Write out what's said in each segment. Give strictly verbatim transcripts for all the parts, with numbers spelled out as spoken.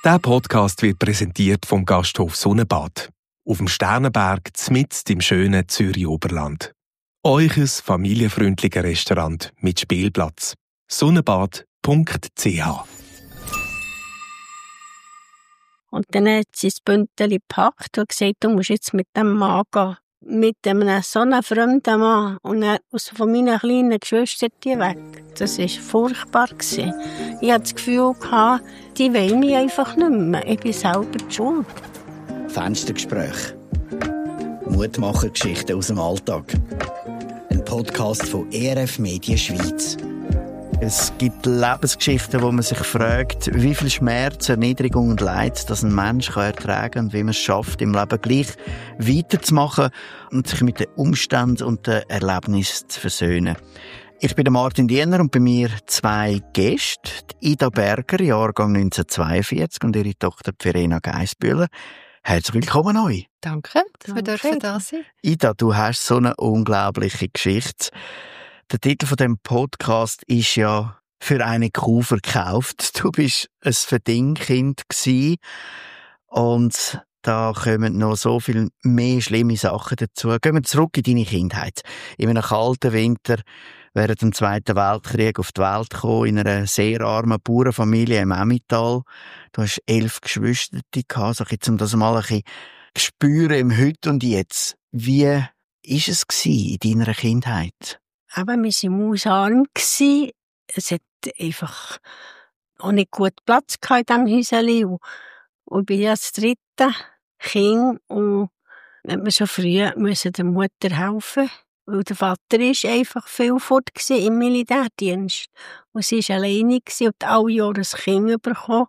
Der Podcast wird präsentiert vom Gasthof Sonnenbad. Auf dem Sternenberg, mitten im schönen Zürich-Oberland. Eures familienfreundliches Restaurant mit Spielplatz. sonnenbad punkt c h. Und dann hat sie das Bündeli gepackt und gesagt, du musst jetzt mit dem Mann gehen. Mit einem so einem fremden Mann. Und dann aus von meinen kleinen Geschwistern weg. Das war furchtbar. Ich hatte das Gefühl, die wollen mich einfach nicht mehr. Ich bin selber die Schuld. Fenstergespräch. Mutmachergeschichten aus dem Alltag. Ein Podcast von E R F Medien Schweiz. Es gibt Lebensgeschichten, wo man sich fragt, wie viel Schmerz, Erniedrigung und Leid das ein Mensch kann ertragen kann und wie man es schafft, im Leben gleich weiterzumachen und sich mit den Umständen und den Erlebnissen zu versöhnen. Ich bin der Martin Diener und bei mir zwei Gäste, die Ida Berger, Jahrgang neunzehnhundertzweiundvierzig, und ihre Tochter Verena Geissbühler. Herzlich willkommen euch. Danke, dass wir dürfen da sein. Ida, du hast so eine unglaubliche Geschichte. Der Titel von dem Podcast ist ja «Für eine Kuh verkauft». Du bist ein Verdingkind gsi und da kommen noch so viel mehr schlimme Sachen dazu. Gehen wir zurück in deine Kindheit. In einem kalten Winter während dem Zweiten Weltkrieg auf die Welt gekommen, in einer sehr armen Bauernfamilie im Emmental. Du hast elf Geschwister gehabt, so jetzt, um das mal ein bisschen zu spüren im Heute und Jetzt. Wie war es in deiner Kindheit? Aber wir waren mausarm. Es hat einfach auch nicht gut Platz in diesem Häuschen. Und ich bin ja das dritte Kind und hat man schon früh müssen der Mutter helfen. Weil der Vater war einfach viel fort im Militärdienst. Und sie war alleine und alle Jahre ein Kind bekommen.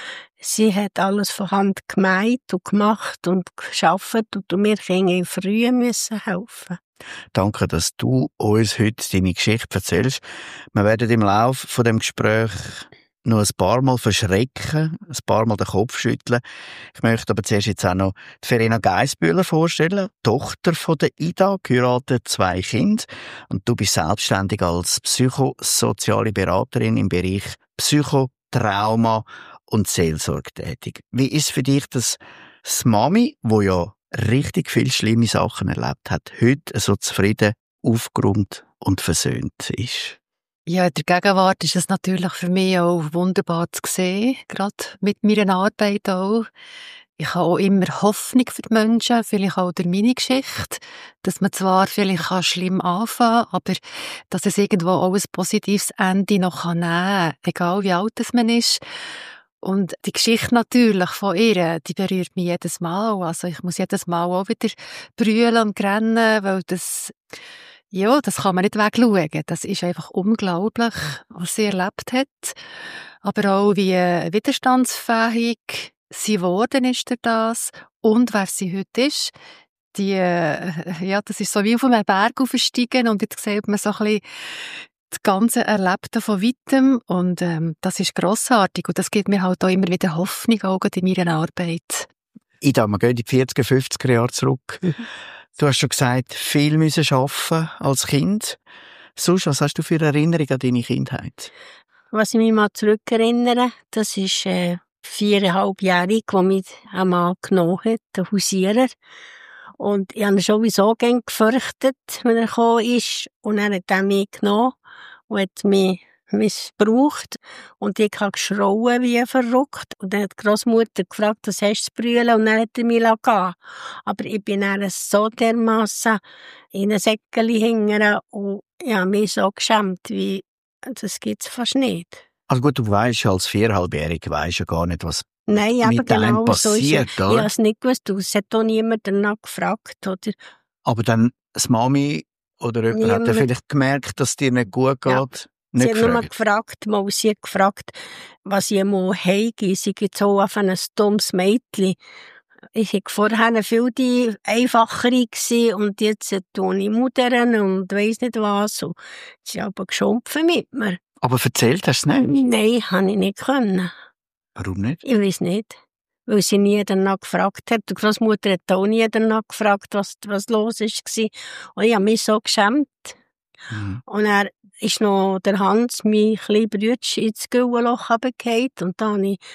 Sie hat alles von Hand gemeint und gemacht und gearbeitet und wir Kinder früh müssen helfen. Danke, dass du uns heute deine Geschichte erzählst. Wir werden im Laufe von dem Gespräch noch ein paar Mal verschrecken, ein paar Mal den Kopf schütteln. Ich möchte aber zuerst jetzt auch noch die Verena Geissbühler vorstellen, Tochter von der Ida, geheiratet, zwei Kinder. Und du bist selbstständig als psychosoziale Beraterin im Bereich Psychotrauma und Seelsorge tätig. Wie ist für dich das, das Mami, wo ja richtig viele schlimme Sachen erlebt hat, heute so zufrieden, aufgeräumt und versöhnt ist? Ja, in der Gegenwart ist es natürlich für mich auch wunderbar zu sehen, gerade mit meiner Arbeit auch. Ich habe auch immer Hoffnung für die Menschen, vielleicht auch durch meine Geschichte, dass man zwar vielleicht schlimm anfangen kann, aber dass es irgendwo auch ein positives Ende noch nehmen kann, egal wie alt man ist. Und die Geschichte natürlich von ihr, die berührt mich jedes Mal. Also ich muss jedes Mal auch wieder brüllen und rennen, weil das, ja, das kann man nicht wegschauen. Das ist einfach unglaublich, was sie erlebt hat. Aber auch wie widerstandsfähig sie geworden ist durch das und wer sie heute ist. Die, ja, das ist so wie auf einem Berg aufsteigen und jetzt sieht man so ein bisschen das ganze Erlebte von weitem und ähm, das ist grossartig und das gibt mir halt auch immer wieder Hoffnung auch in meiner Arbeit. Ida, wir gehen in die vierziger, fünfziger Jahre zurück. Du hast schon gesagt, viel müssen arbeiten als Kind. Sonst, was hast du für Erinnerungen an deine Kindheit? Was ich mich mal zurückerinnere, das ist äh, viereinhalbjährig, wo mich ein Mann genommen hat, der Hausierer. Und ich habe ihn sowieso gern gefürchtet, wenn er gekommen ist. Und er hat er mich genommen und hat mich missbraucht. Und ich habe geschrauen wie verrückt. Und dann hat die Grossmutter gefragt, was hast du zu brüllen? Und dann hat er mich gehen lassen. Aber ich bin dann so dermassen in ein Säckchen hingern und ich habe mich so geschämt, wie das gibt es fast nicht. Also gut, du weisst als Viereinhalbjährige weisst ja gar nicht, was Nein, aber mit einem genau passiert, so ist, ich habe es nicht gewusst. Es hat auch niemand danach gefragt, oder? Aber dann das Mami oder jemand Niemand. hat ja vielleicht gemerkt, dass es dir nicht gut geht. Ja. Nicht Sie hat nur gefragt. gefragt, mal sie hat gefragt, was ich mal heige. Sie gibt so auf ein dummes Mädchen. Ich war vorher viel die einfachere gewesen, und jetzt tue ich Muttern und weiss nicht was. Und sie haben aber geschumpfen mit mir. Aber erzählt hast du es nicht? Nein, habe ich nicht können. Warum nicht? Ich weiss nicht. Weil sie nie danach gefragt hat. Die Grossmutter hat auch nie danach gefragt, was, was los war. Und ich habe mich so geschämt. Mhm. Und er ist noch der Hans, mein kleiner Brütsch, ins Güllenloch runtergefallen. Und da habe ich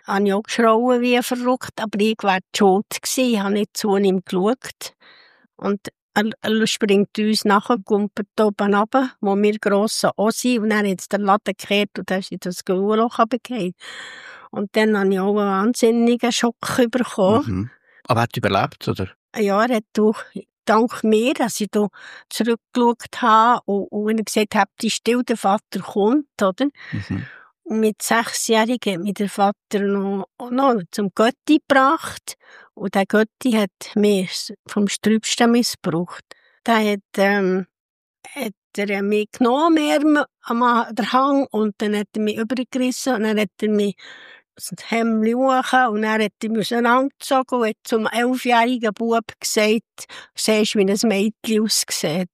habe ich auch geschrauen wie verrückt, aber ich war schuld gewesen, ich habe nicht zu ihm geschaut. Und er, er springt uns nachher, kumpelt oben runter, wo wir Grossen auch sind, und dann hat es den Laden gekehrt und dann ist in das Gehörloch runtergefallen. Und dann habe ich auch einen wahnsinnigen Schock bekommen. Mhm. Aber er hat überlebt, oder? Ja, er hat durch, dank mir, dass ich da zurückgeschaut habe und, und er gesagt habe, die still, der Vater kommt, oder? Mhm. Und mit Sechsjährigen hat mich der Vater noch, noch zum Götti gebracht. Und der Götti hat mich vom Strübsten missbraucht. Der hat, ähm, hat er mich genommen, mehr am der Hang, und dann hat er mich übergerissen, und dann hat er mich das Hemd hoch, und dann hat er mich auseinandergezogen und hat zum elfjährigen Bub gesagt, siehst, wie ein Mädchen aussieht.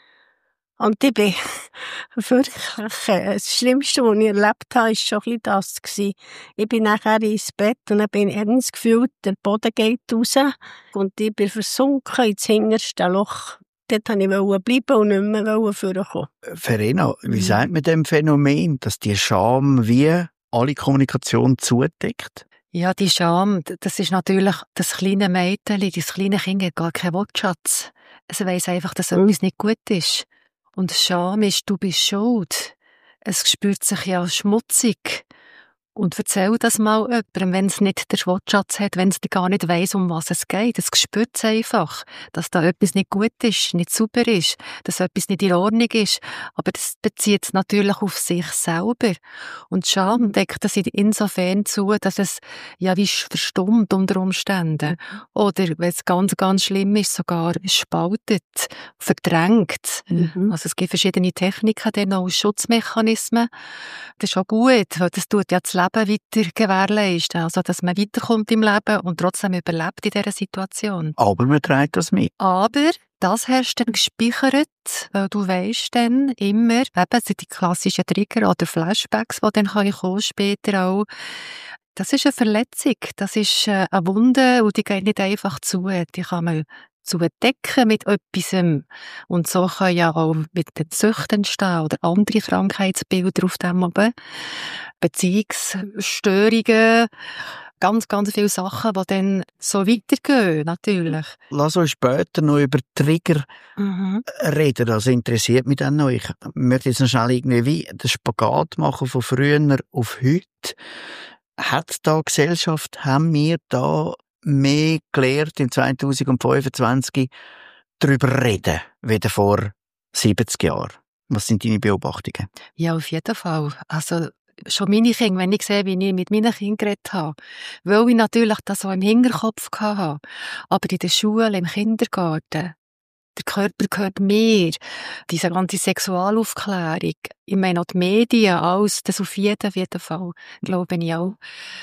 Und ich bin wirklich, äh, das Schlimmste, was ich erlebt habe, war schon ein bisschen das gewesen. Ich bin nachher ins Bett und dann bin ich ernst gefühlt, der Boden geht raus und ich bin versunken ins hinterste Loch. Dort wollte ich bleiben und nicht mehr vorkommen. Verena, wie sagt man dem Phänomen, dass die Scham wie alle Kommunikation zudeckt? Ja, die Scham, das ist natürlich das kleine Mädchen, das kleine Kind hat gar keinen Wortschatz. Es weiss einfach, dass Mhm. etwas nicht gut ist. Und Scham ist, du bist schuld. Es spürt sich ja schmutzig. Und erzähl das mal jemandem, wenn es nicht den Wortschatz hat, wenn es gar nicht weiss, um was es geht. Es spürt es einfach, dass da etwas nicht gut ist, nicht super ist, dass etwas nicht in Ordnung ist. Aber das bezieht es natürlich auf sich selber. Und Scham deckt das insofern zu, dass es ja wie verstummt unter Umständen. Oder, wenn es ganz, ganz schlimm ist, sogar spaltet, verdrängt. Mhm. Also es gibt verschiedene Techniken, dann auch Schutzmechanismen. Das ist auch gut, weil das tut ja das Leben weiter gewährleisten. Also, dass man weiterkommt im Leben und trotzdem überlebt in dieser Situation. Aber man trägt das mit. Aber das hast du dann gespeichert, weil du weisst dann immer, eben sind die klassischen Trigger oder Flashbacks, die dann kommen später auch. Das ist eine Verletzung, das ist eine Wunde und die geht nicht einfach zu. Die kann man zu entdecken mit etwas. Und so können ja auch mit den Süchten entstehen oder andere Krankheitsbilder auf dem oben. Beziehungsstörungen, ganz, ganz viele Sachen, die dann so weitergehen, natürlich. Lass uns später noch über Trigger Mhm. reden. Das interessiert mich dann noch. Ich möchte jetzt noch schnell irgendwie wie den Spagat machen von früher auf heute. Hat da Gesellschaft, haben wir da mehr gelernt im zwanzig fünfundzwanzig darüber reden, wie vor siebzig Jahren? Was sind deine Beobachtungen? Ja, auf jeden Fall. Also, schon meine Kinder, wenn ich sehe, wie ich mit meinen Kindern geredet habe, weil ich natürlich das so im Hinterkopf hatte. Aber in der Schule, im Kindergarten, der Körper gehört mir. Diese ganze Sexualaufklärung, ich meine auch die Medien, alles, das auf jeden, auf jeden Fall, glaube ich auch.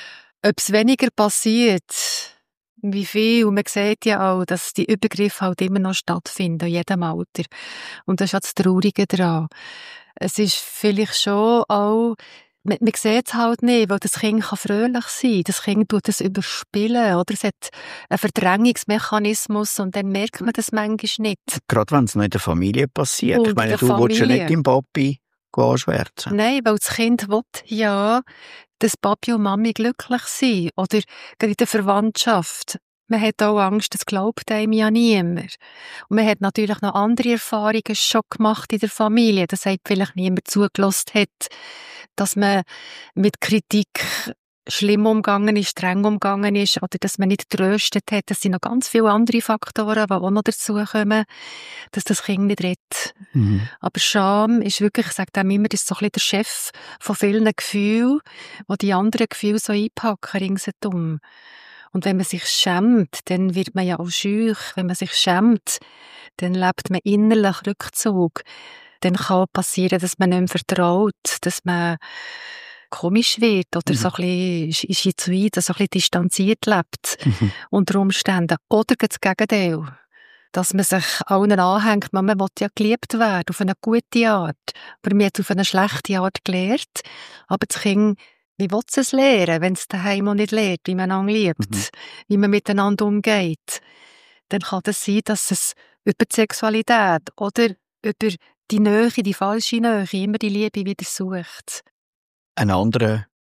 Ob es weniger passiert, wie viel, und man sieht ja auch, dass die Übergriffe halt immer noch stattfinden, in jedem Alter. Und das ist ja das Traurige daran. Es ist vielleicht schon auch, man, man sieht es halt nicht, weil das Kind kann fröhlich sein. Das Kind tut es überspielen, oder? Es hat einen Verdrängungsmechanismus und dann merkt man das manchmal nicht. Gerade wenn es noch in der Familie passiert. Und ich meine, in der du willst ja Familie. nicht deinem Papi anschwärzen. Nein, weil das Kind will ja, dass Papi und Mami glücklich sind. Oder gerade in der Verwandtschaft. Man hat auch Angst, das glaubt einem ja niemand. Und man hat natürlich noch andere Erfahrungen schon gemacht in der Familie. Das hat vielleicht niemand zugelassen hat, dass man mit Kritik schlimm umgegangen ist, streng umgegangen ist, oder dass man nicht tröstet hat. Das sind noch ganz viele andere Faktoren, die auch noch dazu kommen, dass das Kind nicht redet. Mhm. Aber Scham ist wirklich, ich sage dem immer, das ist so ein bisschen der Chef von vielen Gefühlen, die die anderen Gefühle so einpacken ringsherum. Und wenn man sich schämt, dann wird man ja auch schüch. Wenn man sich schämt, dann lebt man innerlich Rückzug. Dann kann passieren, dass man nicht mehr vertraut, dass man komisch wird oder Mhm. so ein bisschen schizoid, so ein bisschen distanziert lebt Mhm. unter Umständen. Oder das Gegenteil. Dass man sich allen anhängt, man will ja geliebt werden, auf eine gute Art. Aber man hat auf eine schlechte Art gelernt. Aber das Kind, wie will es lernen, wenn es daheim auch nicht lernt, wie man einander liebt, Mhm. wie man miteinander umgeht? Dann kann das sein, dass es über die Sexualität oder über die Nähe, die falsche Nähe, immer die Liebe wieder sucht. Ein anderer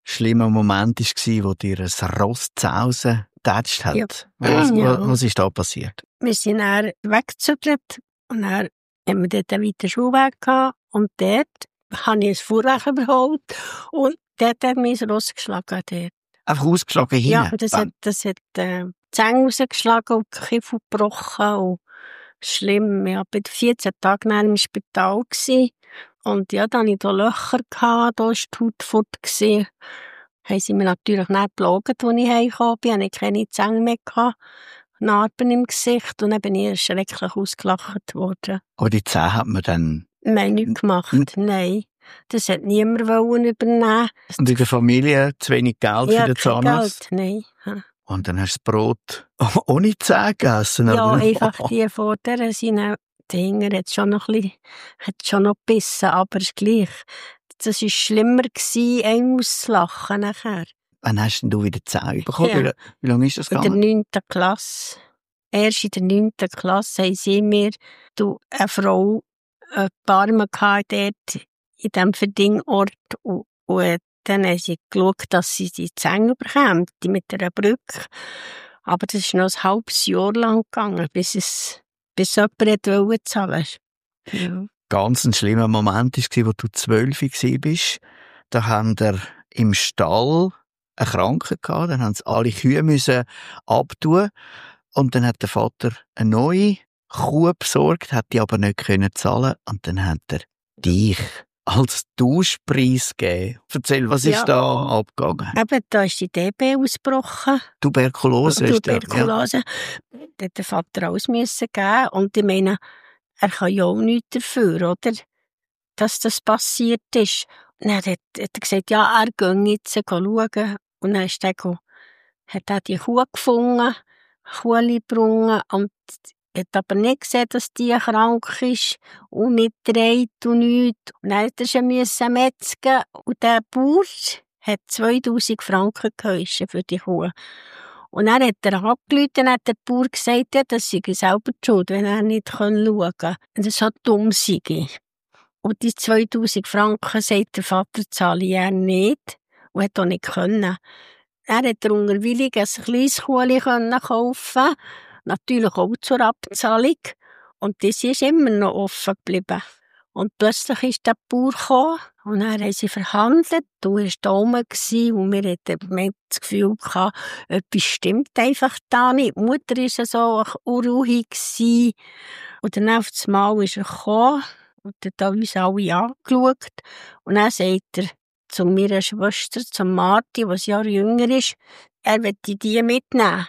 schlimmer Moment war, wo dir ein Ross Zausen getatscht hat. Ja. Was, Ja. was, was ist da passiert? Wir sind dann weggezügelt und dann haben wir dort einen weiteren Schulweg gehabt und dort habe ich ein Fuhrwerk überholt und dort hat mich ein Ross geschlagen. Dort. Einfach ausgeschlagen Ja, hinein? das hat, das hat äh, die Zähne rausgeschlagen und die Kiefer gebrochen und schlimm. Ich war bei vierzehn Tagen im Spital gewesen. Und ja, dann hatte ich da Löcher, gehabt, da war die Haut fort. Gewesen. Haben sie mir natürlich nicht gelogen, als ich heimgekommen bin. Ich hatte keine Zähne mehr gehabt, Narben im Gesicht und dann bin ich schrecklich ausgelacht worden. Aber die Zähne hat man dann... Wir haben nichts gemacht, N- nein. Das hat niemand wollen übernehmen. Und in der Familie zu wenig Geld Ja, für den kein Zahnarzt? Geld, nein. Und dann hast du das Brot ohne Zähne gegessen? Ja, oder? einfach die vor der sind auch, die Hinger hat schon noch ein bisschen, hat schon noch gebissen, aber es ist gleich. Das war schlimmer gewesen, einem auszulachen nachher. Wann hast denn du wieder Zähne bekommen? Ja. Wie, wie lange ist das In der gegangen? neunten Klasse. Erst in der neunten Klasse haben sie mir, du, eine Frau, ein paar Mal gehabt dort, in diesem Verdingort, und, und dann haben sie geschaut, dass sie die Zähne bekommt, die mit einer Brücke. Aber das ist noch ein halbes Jahr lang gegangen, bis es, bis jemand wollte zahlen. Ja. Ganz ein schlimmer Moment war, wo du zwölf warst. Da haben wir im Stall eine Krankheit gehabt, dann haben sie alle Kühe müssen abtun. Und dann hat der Vater eine neue Kuh besorgt, hat die aber nicht können zahlen. Und dann hat er dich als Tauschpreis gegeben. Erzähl, was Ja. ist da abgegangen? Eben, da ist die D B ausgebrochen. Tuberkulose ist der. Ja. Tuberkulose. Da hat der Vater alles müssen geben. Und ich meine, er kann ja auch nichts dafür, oder? Dass das passiert ist. Und dann hat, hat er gesagt, ja, er gehe jetzt schauen. Und dann ist er, go- hat er die Kuh gefunden, Kuh gebrungen und hat aber nicht gesehen, dass die krank ist und nicht dreht und nichts. Und dann musste er sie müssen metzgen und der Bauer hat zweitausend Franken geheischen für die Kuh. Und dann hat er angerufen und hat der Bauer gesagt, ja, das sei selber die Schuld, wenn er nicht schauen kann. Und das hat dumm sei. Und die zweitausend Franken, sagt der Vater, zahle er nicht und hat auch nicht können. Er hat unter Willig ein kleines Kuhli kaufen, natürlich auch zur Abzahlung. Und das ist immer noch offen geblieben. Und plötzlich ist der Bauer gekommen und dann haben sie verhandelt. Du warst da oben und wir hatten das Gefühl gehabt, etwas stimmt einfach da nicht. Die Mutter war so unruhig gewesen. Und dann auf das Mal ist er gekommen und hat uns alle angeschaut. Und dann sagt er zu meiner Schwester, zu Marti, die ein Jahr jünger ist, er möchte die mitnehmen.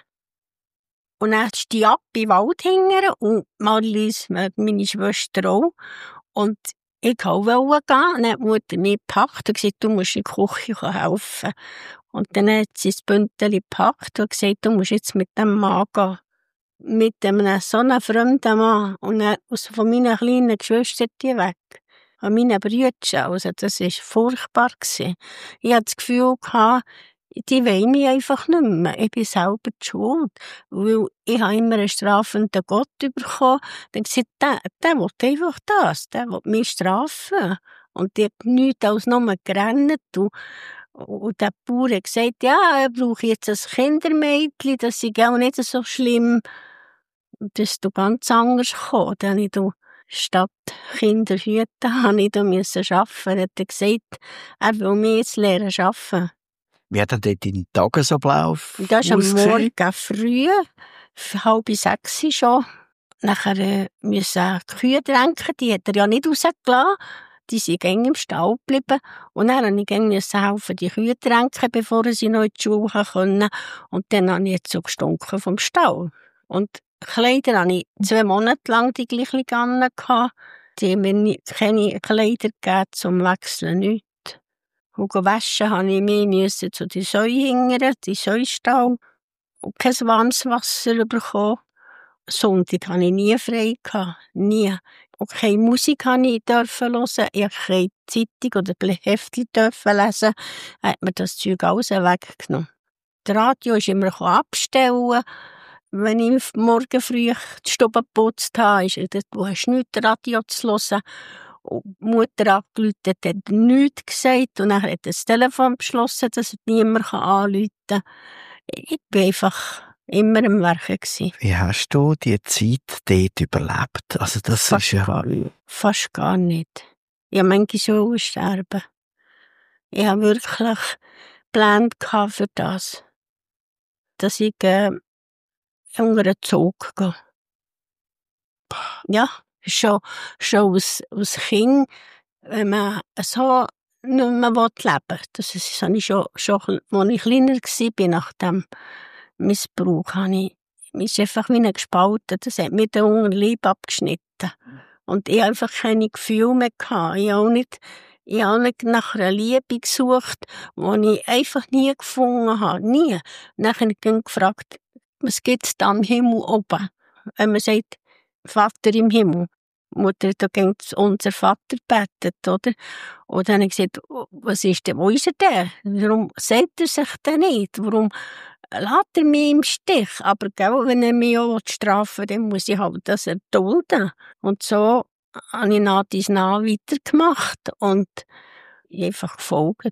Und dann ist die ab in den Wald hingern und Marlies, meine Schwester auch. Und ich wollte gehen. Und dann hat die Mutter mich gepackt und gesagt, du musst in die Küche helfen. Und dann hat sie das Bündel gepackt und gesagt, du musst jetzt mit dem Mann gehen. Mit einem so einem fremden Mann. Und dann aus von meinen kleinen Geschwistern die weg. An meinen Brüdern. Also das war furchtbar gewesen. Ich hatte das Gefühl gehabt, die wollen mich einfach nicht mehr. Ich bin selber die Schuld. Weil ich habe immer einen strafenden Gott bekommen. Dann gesagt, der, der will einfach das. Der will mich strafen. Und ich habe nichts als nur gerannt. Und, und der Bauer hat gesagt, ja, er braucht jetzt ein Kindermädchen. Das ist auch nicht so schlimm. Und das ist ganz anders gekommen. Dann habe ich da statt Kinderhüten habe ich da müssen arbeiten. Er hat gesagt, er will mich jetzt lernen arbeiten. Wie hat denn dort dein Tagesablauf Und das ist am ausgesehen? Morgen früh, halb sechs schon. Nachher äh, müssen die Kühe tränken, die hat er ja nicht rausgelassen. Die sind gängig im Stall geblieben. Und dann musste ich gängig helfen, die Kühe tränken, bevor sie noch in die Schule können. Und dann habe ich jetzt so gestunken vom Stall. Und Kleider hatte ich zwei Monate lang die gleichen an. Die haben mir nie, keine Kleider gegeben zum Wechseln, nichts. Und waschen musste ich mich zu den Säuen hingern, die Säustall. Und kein warmes Wasser bekommen. Sonntag hatte ich nie frei. Nie. Und keine Musik durfte ich hören. Ich durfte keine Zeitung oder Heftchen lesen. Er hat mir das Zeug alles weggenommen. Das Radio ist immer abstellen. Wenn ich morgen früh die Stube geputzt habe, ist es, du hast nichts Radio zu hören. Und die Mutter angerufen hat, hat er nichts gesagt. Und dann hat er das Telefon beschlossen, dass er niemand anrufen kann. Ich war einfach immer am Werken gewesen. Wie hast du die Zeit dort überlebt? Also das Fast ist ja... gar nicht. Fast gar nicht. Ich habe manchmal schon sterben. Ich habe wirklich Pläne für das. Dass ich äh, unter den Zug gehe. Ja, schon, schon als, als Kind, wenn man so nicht mehr leben will. Das ist, habe ich schon, schon, als ich kleiner war, nach dem Missbrauch, habe ich mich einfach wie gespalten. Das hat mir den Unterleib abgeschnitten. Und ich hatte einfach keine Gefühle mehr gehabt. Ich habe auch nicht, ich habe nicht nach einer Liebe gesucht, die ich einfach nie gefunden habe. Nie. Und dann habe ich gefragt, was gibt es da am Himmel oben? Wenn man sagt, Vater im Himmel. Die Mutter hat da unser Vater betet, oder? Und dann habe ich gesagt, was ist denn, wo ist er denn? Warum sagt er sich denn nicht? Warum lässt er mich im Stich? Aber gell, wenn er mich auch strafen will, dann muss ich halt das erdulden. Und so habe ich nach dies nach weitergemacht und einfach gefolgt.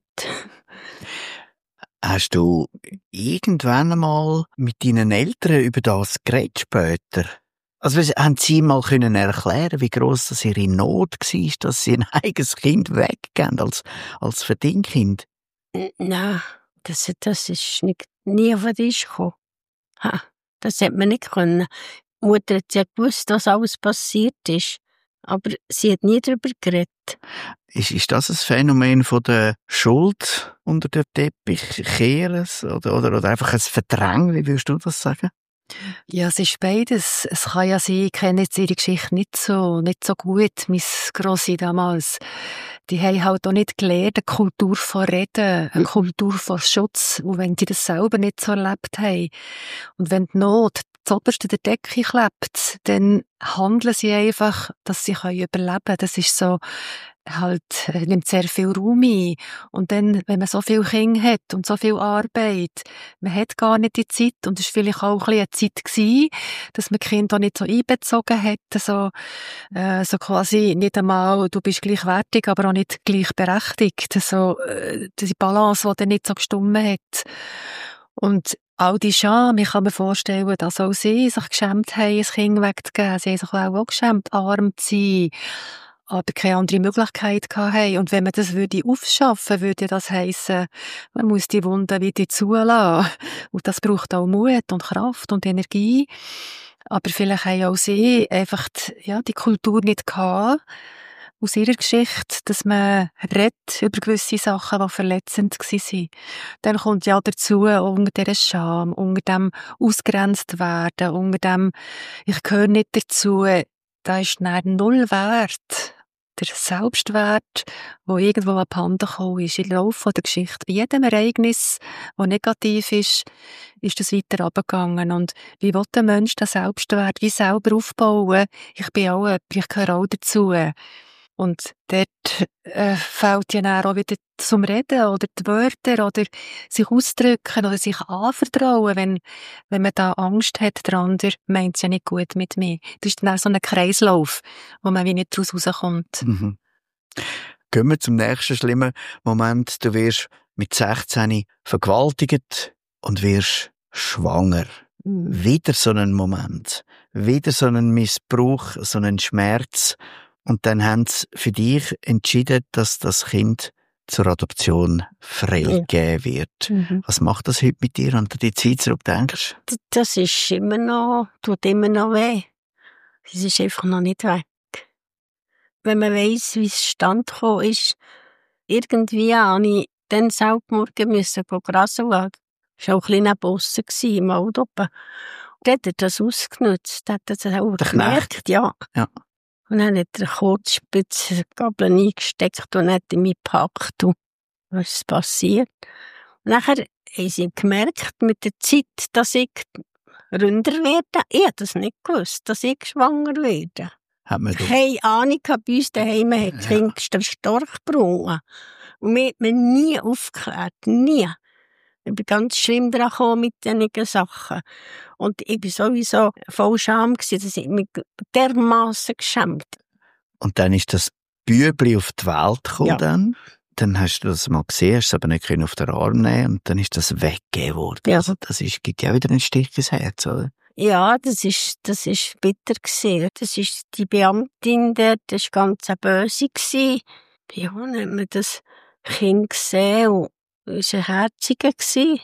Hast du irgendwann einmal mit deinen Eltern über das geredet später? Also haben sie mal können erklären, wie gross das ihre Not war, dass sie ein eigenes Kind weggeben als, als Verdingkind? Nein, das, das ist nicht, nie auf den Tisch gekommen. Ha, das hätte man nicht können. Die Mutter hat ja gewusst, was alles passiert ist. Aber sie hat nie darüber geredet. Ist, ist das ein Phänomen von der Schuld unter den Teppich kehren oder, oder, oder einfach ein Verdrängen? Wie würdest du das sagen? Ja, es ist beides. Es kann ja sein, ich kenne jetzt ihre Geschichte nicht so, nicht so gut, meine Grossi damals. Die haben halt auch nicht gelernt, eine Kultur von Reden, eine Kultur von Schutz, und wenn sie das selber nicht so erlebt haben. Und wenn die Not zuoberst in der Decke klebt, dann handeln sie einfach, dass sie überleben können. Das ist so, halt, nimmt sehr viel Raum ein. Und dann, wenn man so viele Kinder hat und so viel Arbeit, man hat gar nicht die Zeit, und es war vielleicht auch ein bisschen eine Zeit gewesen, dass man die Kinder auch nicht so einbezogen hat, so, äh, so quasi nicht einmal, du bist gleichwertig, aber auch nicht gleichberechtigt, so, äh, die Balance, die dann nicht so gestimmt hat. Und all die Scham, ich kann mir vorstellen, dass auch sie sich geschämt haben, ein Kind wegzugeben. Sie haben sich auch geschämt, arm zu sein, aber keine andere Möglichkeit haben. Und wenn man das würde aufschaffen, würde das heissen, man muss die Wunden wieder zulassen. Und das braucht auch Mut und Kraft und Energie. Aber vielleicht haben auch sie einfach die, ja, die Kultur nicht gehabt, aus ihrer Geschichte, dass man redet über gewisse Sachen, die verletzend waren. Dann kommt ja dazu, unter dieser Scham, unter dem ausgrenzt werden, unter dem, ich gehöre nicht dazu, da ist dann null Wert. Der Selbstwert, der irgendwo abhanden gekommen ist, im Laufe der Geschichte. Bei jedem Ereignis, das negativ ist, ist das weiter runtergegangen. Und wie will der Mensch den Selbstwert wie selber aufbauen? Ich bin auch jemand, ich gehöre auch dazu. Und dort äh, fällt ja dann auch wieder zum Reden oder die Wörter oder sich ausdrücken oder sich anvertrauen, wenn, wenn man da Angst hat, der andere meint es ja nicht gut mit mir. Das ist dann auch so ein Kreislauf, wo man wie nicht daraus rauskommt. Mhm. Gehen wir zum nächsten schlimmen Moment. Du wirst mit sechzehn vergewaltigt und wirst schwanger. Mhm. Wieder so ein Moment. Wieder so ein Missbrauch, so ein Schmerz. Und dann haben sie für dich entschieden, dass das Kind zur Adoption freigegeben wird. Mhm. Was macht das heute mit dir, wenn du die Zeit zurückdenkst? Das ist immer noch, tut immer noch weh. Es ist einfach noch nicht weg. Wenn man weiss, wie es stand gekommen ist, irgendwie habe ich dann selber morgen müssen grasen gehen. Das war auch ein bisschen neben aussen im Auto. Und dann hat er das ausgenutzt. Hat er das auch gemerkt, ja. ja. Und dann hat er kurz Spitzgabel eingesteckt und hat mich gepackt. Und was ist passiert? Und nachher haben sie gemerkt, mit der Zeit, dass ich ründer werde. Ich habe das nicht gewusst, dass ich schwanger werde. Hat man keine Ahnung, bei uns daheim hat das ja. Kind den Storch gebrungen. Und mir hat man nie aufgeklärt. Nie. Ich bin ganz schlimm dran gekommen mit diesen Sachen. Und ich war sowieso voll Scham, dass ich mich dermassen geschämt. Und dann ist das Bübli auf die Welt gekommen Ja. dann. Dann hast du das mal gesehen, hast es aber nicht auf den Arm nehmen und dann ist das weggegeben worden. Ja. Also das ist, gibt ja auch wieder einen Stich ins Herz, oder? Ja, das ist, das ist bitter gewesen. Das ist die Beamtin dort, das war ganz eine Böse gewesen. Ja, dann hat man das Kind gesehen und es war ein Herziger gewesen.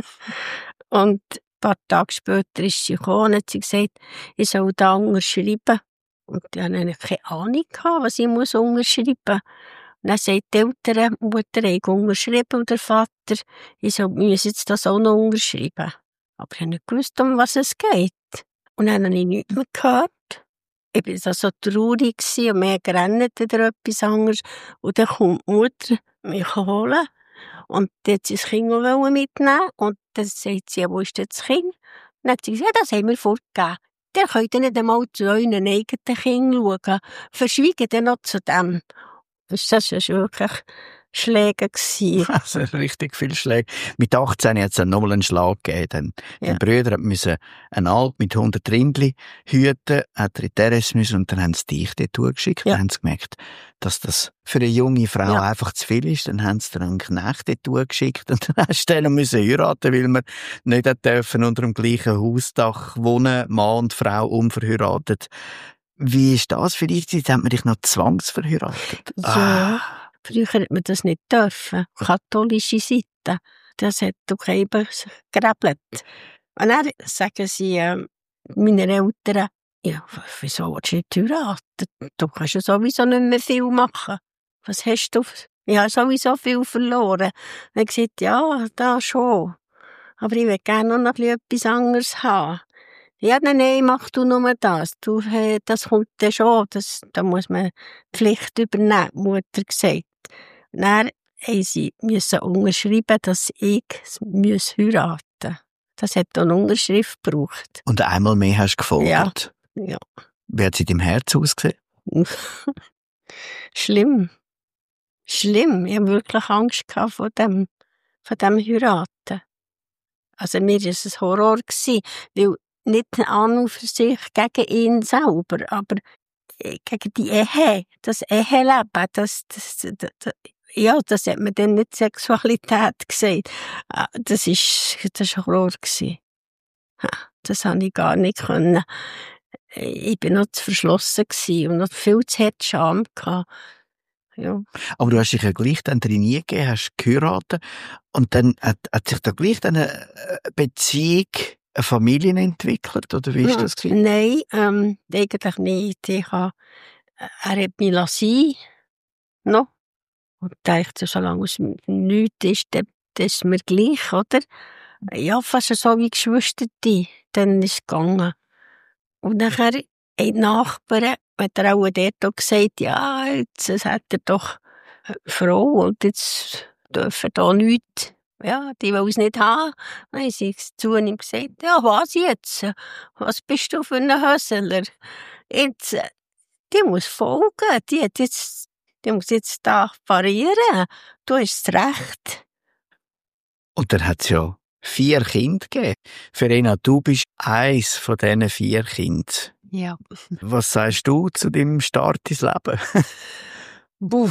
Und ein paar Tage später ist sie gekommen und hat sie gesagt, ich soll da unterschreiben. Und ich hatte eigentlich keine Ahnung gehabt, was ich muss unterschreiben muss. Und dann sagt die Eltern, die Mutter hat unterschrieben und der Vater, ich soll, muss jetzt das auch noch unterschreiben. Aber ich habe nicht gewusst, um was es geht. Und dann habe ich nichts mehr gehört. Ich war da so traurig und mehr gerannt oder etwas anderes. Und dann kommt die Mutter mich holen. Und dann hat sie das Kind auch mitnehmen. Und dann sagt sie, wo ist denn das Kind? Und dann hat sie gesagt, ja, das haben wir fortgegeben. Dann könnt ihr nicht einmal zu euren eigenen Kindern schauen. Verschweigen dann noch zu dem. Das war wirklich Schläge. Also richtig viel Schläge. Mit achtzehn hat es dann nochmal einen Schlag gegeben. Ja. Die Brüder mussten einen Alp mit hundert Rindli hüten, hat er in die Terrasse müssen und dann haben sie dich dort zugeschickt. Ja. Dann haben sie gemerkt, dass das für eine junge Frau Ja. einfach zu viel ist. Dann haben sie dann einen Knecht dort zugeschickt und dann hast du dann müssen heiraten, weil wir nicht hat dürfen unter dem gleichen Hausdach wohnen, Mann und Frau unverheiratet. Wie ist das für dich? Jetzt hat man dich noch zwangsverheiratet. Ja. Früher hat man das nicht dürfen. Katholische Seite. Das hat doch eben gerebelt. Und dann sagen sie, äh, meine Eltern, ja, wieso willst du nicht heiraten? Du kannst ja sowieso nicht mehr viel machen. Was hast du? Ich habe sowieso viel verloren. Dann habe ich gesagt, ja, da schon. Aber ich will gerne noch etwas anderes haben. Ja, nein, nein, mach du nur das. Du, äh, das kommt dann schon. Das, da muss man die Pflicht übernehmen, die Mutter gesagt. Dann haben sie müssen unterschreiben, dass ich muss heiraten. Das hat dann eine Unterschrift gebraucht. Und einmal mehr hast du gefordert. Ja. Ja. Wie hat es in deinem Herz ausgesehen? Schlimm. Schlimm. Ich habe wirklich Angst gehabt vor dem, vor dem Heiraten. Also mir war es ein Horror gewesen, weil nicht an und für sich gegen ihn selber, aber gegen die Ehe, das Eheleben, das, das, das, das, ja, das hat man dann nicht Sexualität gesagt. Das ist, das war Horror gewesen. Das konnte ich gar nicht können. Ich war noch zu verschlossen gewesen und noch viel zu hart Scham gehabt. Ja. Aber du hast dich ja gleich dann drin nie gegeben, hast geheiratet und dann hat, hat sich da gleich dann eine Beziehung, eine Familie entwickelt, oder wie ist das gewesen? Nein, ähm, eigentlich nicht. Ich habe, er hat mich lassen, noch. Und dachte, solange es nichts ist, dann ist es mir gleich, oder? Ja, fast so wie Geschwister, dann ist es gegangen. Und nachher haben die Nachbarn, hat er auch dort auch gesagt, ja, jetzt hat er doch eine Frau und jetzt dürfen da nichts. Ja, die will es nicht haben. Dann haben sie zu ihm gesagt, ja, was jetzt? Was bist du für ein Hösseler? Jetzt, die muss folgen, die hat jetzt, die muss jetzt da parieren. Du hast das Recht. Und dann hat es ja vier Kinder gegeben. Verena, du bist eins von diesen vier Kindern. Ja. Was sagst du zu deinem Start ins Leben? Buh.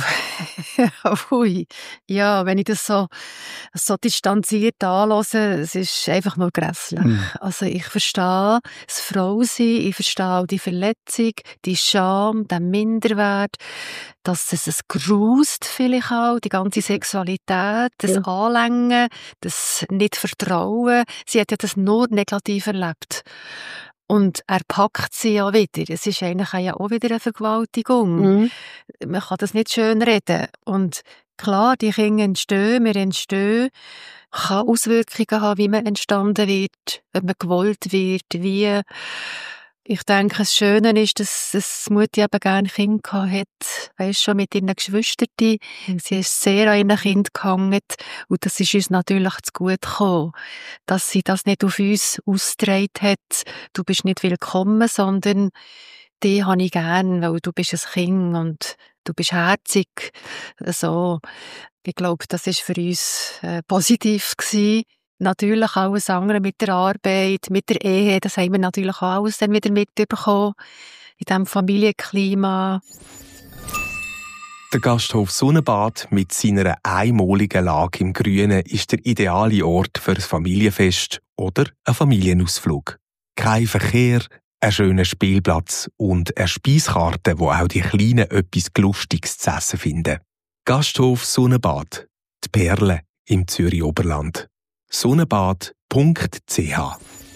Ui. Ja, wenn ich das so, so distanziert anhöre, es ist einfach nur grässlich. Mhm. Also ich verstehe das Frausein, ich verstehe auch die Verletzung, die Scham, den Minderwert, dass es es grust vielleicht auch, die ganze Sexualität, das ja. Anlängen, das Nicht-Vertrauen. Sie hat ja das nur negativ erlebt. Und er packt sie ja wieder. Es ist eigentlich ja auch wieder eine Vergewaltigung. Mhm. Man kann das nicht schön reden. Und klar, die Kinder entstehen, wir entstehen, kann Auswirkungen haben, wie man entstanden wird, ob man gewollt wird, wie. Ich denke, das Schöne ist, dass, dass Mutti eben gerne Kinder gehabt hat. Weisst schon, mit ihren Geschwistern. Sie ist sehr an ihren Kind gehangen. Und das ist uns natürlich zu gut gekommen. Dass sie das nicht auf uns ausgetragen hat. Du bist nicht willkommen, sondern die habe ich gern, weil du bist ein Kind und du bist herzig. So. Ich glaube, das war für uns äh, positiv gewesen. Natürlich alles andere mit der Arbeit, mit der Ehe, das haben wir natürlich auch alles dann wieder mitbekommen, in diesem Familienklima. Der Gasthof Sonnenbad mit seiner einmaligen Lage im Grünen ist der ideale Ort für ein Familienfest oder einen Familienausflug. Kein Verkehr, ein schöner Spielplatz und eine Speiskarte, wo auch die Kleinen etwas Lustiges zu essen finden. Gasthof Sonnenbad, die Perle im Zürich Oberland. sonnenbad punkt c h.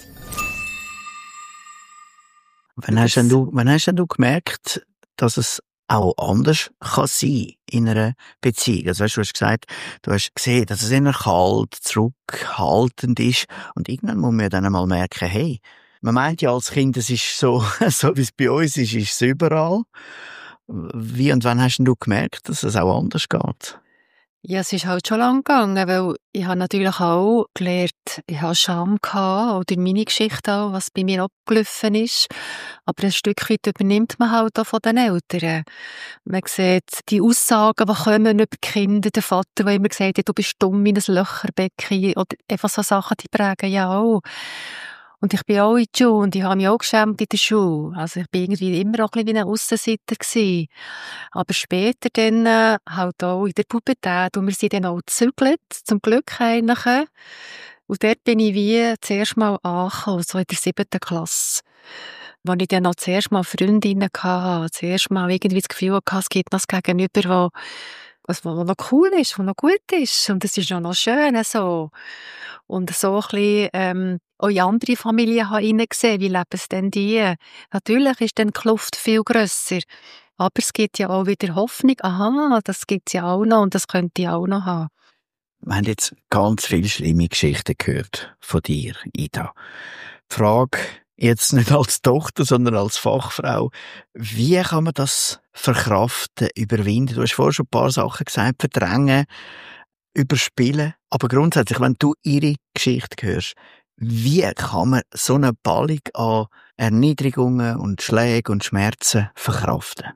Wann hast denn du, wann hast denn du gemerkt, dass es auch anders kann sein in einer Beziehung? Also weißt, du hast gesagt, du hast gesehen, dass es eher kalt, zurückhaltend ist. Und irgendwann muss man ja dann einmal merken, hey, man meint ja als Kind, es ist so, so wie es bei uns ist, ist es überall. Wie und wann hast denn du gemerkt, dass es auch anders geht? Ja, es ist halt schon lang gegangen, weil ich habe natürlich auch gelernt, ich hatte Scham gehabt, oder meine Geschichte auch, was bei mir abgelaufen ist. Aber ein Stück weit übernimmt man halt auch von den Eltern. Man sieht die Aussagen, die kommen über die Kinder, der Vater, der immer gesagt hat, du bist dumm wie ein Löcherbecken, oder einfach so Sachen, die prägen ja auch. Und ich bin auch in die Schule und ich habe mich auch geschämt in der Schule. Also ich bin irgendwie immer auch ein bisschen wie ein Aussenseiter gewesen. Aber später dann äh, halt auch in der Pubertät und wir sind dann auch gezügelt, zum Glück eigentlich. Und dort bin ich wie zuerst mal angekommen, so in der siebten Klasse. Wo ich dann auch zuerst mal Freundinnen hatte, zuerst mal irgendwie das Gefühl hatte, es gibt noch das Gegenüber, was noch cool ist, was noch gut ist. Und es ist auch noch schön so. Und so ein bisschen, ähm, auch in andere Familien habe ich gesehen, wie leben es denn die? Natürlich ist dann die Kluft viel grösser. Aber es gibt ja auch wieder Hoffnung, aha, das gibt es ja auch noch und das könnte ich auch noch haben. Wir haben jetzt ganz viele schlimme Geschichten gehört von dir, Ida. Die Frage, jetzt nicht als Tochter, sondern als Fachfrau, wie kann man das verkraften, überwinden? Du hast vorhin schon ein paar Sachen gesagt, verdrängen, überspielen. Aber grundsätzlich, wenn du ihre Geschichte hörst, wie kann man so eine Ballung an Erniedrigungen und Schlägen und Schmerzen verkraften?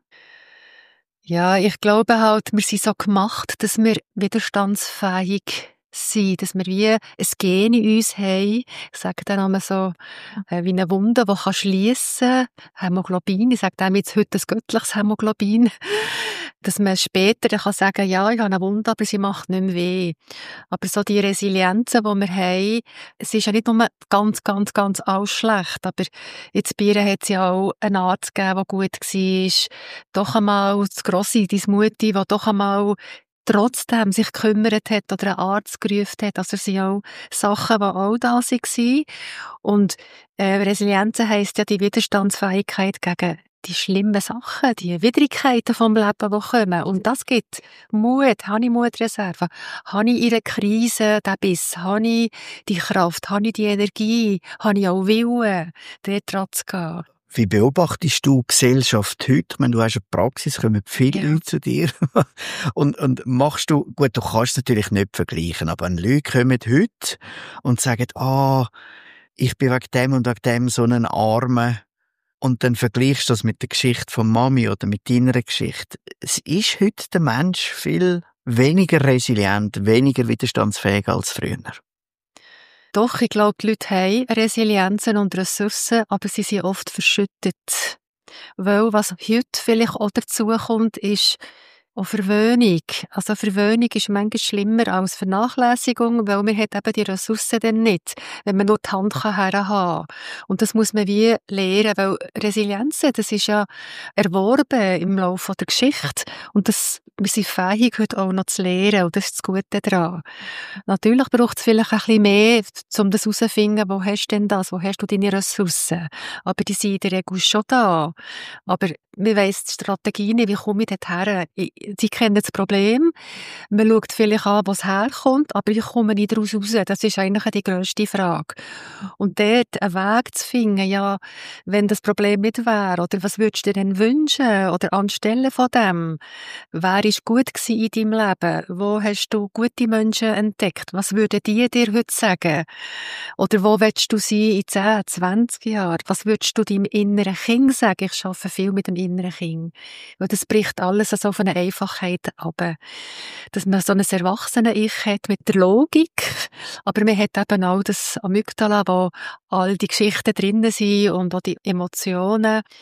Ja, ich glaube halt, wir sind so gemacht, dass wir widerstandsfähig sind, dass wir wie ein Gen in uns haben. Ich sage dann einmal so, äh, wie eine Wunde, die schliessen kann. Hämoglobin, ich sage dem jetzt heute ein göttliches Hämoglobin. Dass man später dann kann sagen, ja, ich habe eine Wunde, aber sie macht nicht mehr weh. Aber so die Resilienz, die wir haben, es ist ja nicht nur ganz, ganz, ganz alles schlecht, aber jetzt bei ihr hat es ja auch einen Arzt gegeben, der gut war. Doch einmal das Grosse, deine Mutti, die doch einmal trotzdem sich gekümmert hat oder einen Arzt gerufen hat. Also es sind auch Sachen, die auch da waren. Und äh, Resilienz heisst ja die Widerstandsfähigkeit gegen die schlimmen Sachen, die Widrigkeiten vom Leben, die kommen. Und das gibt Mut. Habe ich Mutreserve? Habe ich in einer Krise den Biss? Habe ich die Kraft? Habe ich die Energie? Habe ich auch Willen, dort dran zu gehen? Wie beobachtest du Gesellschaft heute? Ich meine, du hast eine Praxis, kommen viele Ja. Leute zu dir. und, und machst du, gut, du kannst es natürlich nicht vergleichen, aber wenn Leute kommen heute und sagen, ah, ich bin wegen dem und wegen dem so ein Armer, und dann vergleichst du das mit der Geschichte von Mami oder mit deiner Geschichte. Es ist heute der Mensch viel weniger resilient, weniger widerstandsfähig als früher. Doch, ich glaube, die Leute haben Resilienzen und Ressourcen, aber sie sind oft verschüttet. Weil was heute vielleicht auch dazu kommt, ist auch Verwöhnung. Also Verwöhnung ist manchmal schlimmer als Vernachlässigung, weil man hat eben die Ressourcen dann nicht, wenn man nur die Hand herhaben kann. Und das muss man wie lernen, weil Resilienz, das ist ja erworben im Laufe der Geschichte. Und das, wir sind fähig, heute auch noch zu lernen. Und das ist das Gute daran. Natürlich braucht es vielleicht ein bisschen mehr, um das herauszufinden, wo hast du denn das, wo hast du deine Ressourcen. Aber die sind in der Regel schon da. Aber man weiss die Strategie nicht, wie komme ich dorthin. Sie kennen das Problem. Man schaut vielleicht an, wo es herkommt, aber ich komme nicht daraus raus. Das ist eigentlich die grösste Frage. Und dort einen Weg zu finden, ja, wenn das Problem nicht wäre, oder was würdest du dir denn wünschen, oder anstelle von dem, wer ist gut gewesen in deinem Leben? Wo hast du gute Menschen entdeckt? Was würden die dir heute sagen? Oder wo willst du sein in zehn, zwanzig Jahren? Was würdest du deinem inneren Kind sagen? Ich arbeite viel mit dem inneren Kind. Weil das bricht alles so auf eine Einfachheit ab. Dass man so ein Erwachsenen-Ich hat mit der Logik, aber man hat eben auch das Amygdala, wo all die Geschichten drin sind und auch die Emotionen.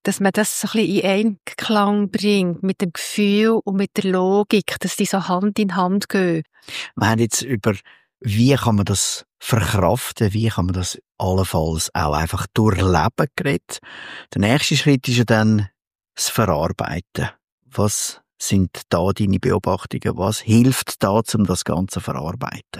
dass man das so ein bisschen in Einklang bringt mit dem Gefühl und mit der Logik, dass die so Hand in Hand gehen. Wir haben jetzt über, wie kann man das verkraften, wie kann man das allenfalls auch einfach durchleben geredet. Der nächste Schritt ist ja dann das Verarbeiten. Was sind da deine Beobachtungen? Was hilft da, um das Ganze zu verarbeiten?